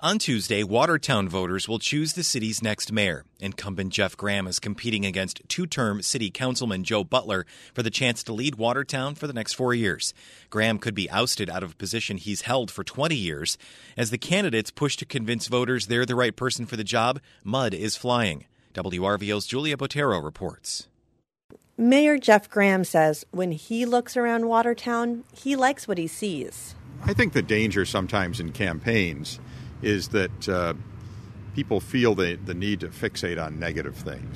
On Tuesday, Watertown voters will choose the city's next mayor. Incumbent Jeff Graham is competing against two-term city councilman Joe Butler for the chance to lead Watertown for the next 4 years. Graham could be ousted out of a position he's held for 20 years. As the candidates push to convince voters they're the right person for the job, mud is flying. WRVO's Julia Botero reports. Mayor Jeff Graham says when he looks around Watertown, he likes what he sees. I think the danger sometimes in campaigns is that people feel the need to fixate on negative things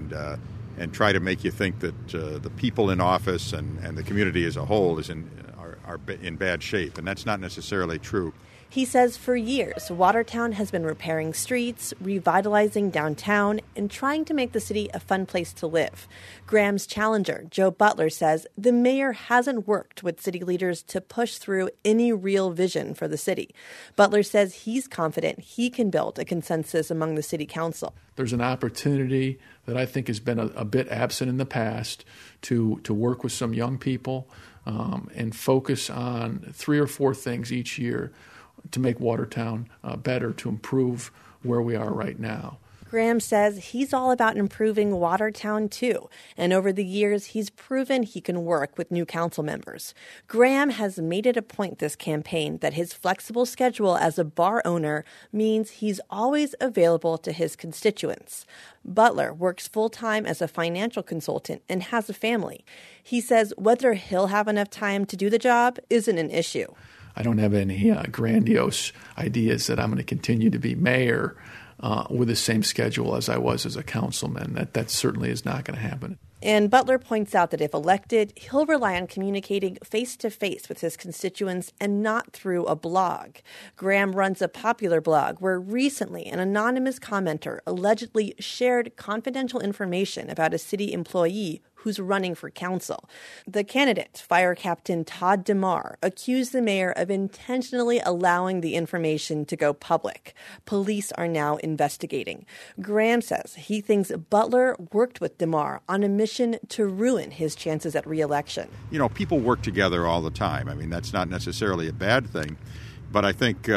and try to make you think that the people in office and the community as a whole are in bad shape, and that's not necessarily true. He says for years, Watertown has been repairing streets, revitalizing downtown, and trying to make the city a fun place to live. Graham's challenger, Joe Butler, says the mayor hasn't worked with city leaders to push through any real vision for the city. Butler says he's confident he can build a consensus among the city council. There's an opportunity that I think has been a bit absent in the past to work with some young people and focus on 3 or 4 things each year to make Watertown better, to improve where we are right now. Graham says he's all about improving Watertown, too. And over the years, he's proven he can work with new council members. Graham has made it a point this campaign that his flexible schedule as a bar owner means he's always available to his constituents. Butler works full-time as a financial consultant and has a family. He says whether he'll have enough time to do the job isn't an issue. I don't have any grandiose ideas that I'm going to continue to be mayor with the same schedule as I was as a councilman. That certainly is not going to happen. And Butler points out that if elected, he'll rely on communicating face-to-face with his constituents and not through a blog. Graham runs a popular blog where recently an anonymous commenter allegedly shared confidential information about a city employee who's running for council. The candidate, Fire Captain Todd DeMar, accused the mayor of intentionally allowing the information to go public. Police are now investigating. Graham says he thinks Butler worked with DeMar on a mission to ruin his chances at re-election. You know, people work together all the time. I mean, that's not necessarily a bad thing. But I think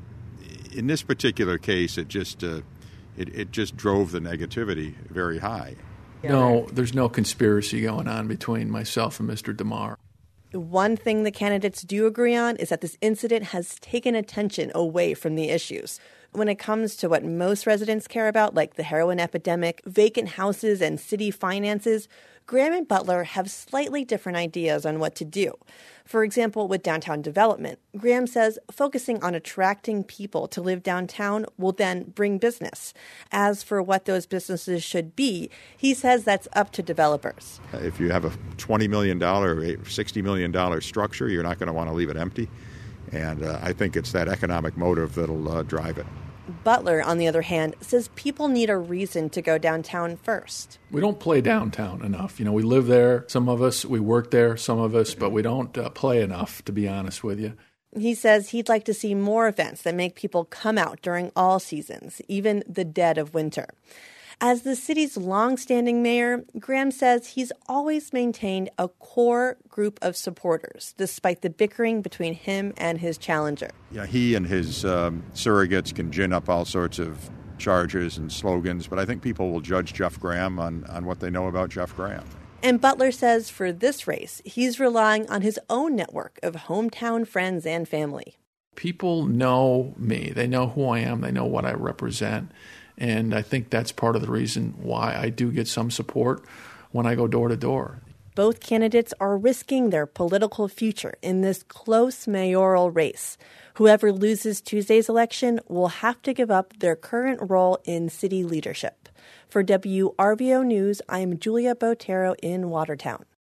in this particular case, it just drove the negativity very high. No, there's no conspiracy going on between myself and Mr. DeMar. One thing the candidates do agree on is that this incident has taken attention away from the issues. When it comes to what most residents care about, like the heroin epidemic, vacant houses, and city finances, Graham and Butler have slightly different ideas on what to do. For example, with downtown development, Graham says focusing on attracting people to live downtown will then bring business. As for what those businesses should be, he says that's up to developers. If you have a $20 million or $60 million structure, you're not going to want to leave it empty. And I think it's that economic motive that'll drive it. Butler, on the other hand, says people need a reason to go downtown first. We don't play downtown enough. You know, we live there, some of us, we work there, some of us, but we don't play enough, to be honest with you. He says he'd like to see more events that make people come out during all seasons, even the dead of winter. As the city's longstanding mayor, Graham says he's always maintained a core group of supporters, despite the bickering between him and his challenger. Yeah, he and his surrogates can gin up all sorts of charges and slogans, but I think people will judge Jeff Graham on what they know about Jeff Graham. And Butler says for this race, he's relying on his own network of hometown friends and family. People know me. They know who I am. They know what I represent. And I think that's part of the reason why I do get some support when I go door to door. Both candidates are risking their political future in this close mayoral race. Whoever loses Tuesday's election will have to give up their current role in city leadership. For WRVO News, I'm Julia Botero in Watertown.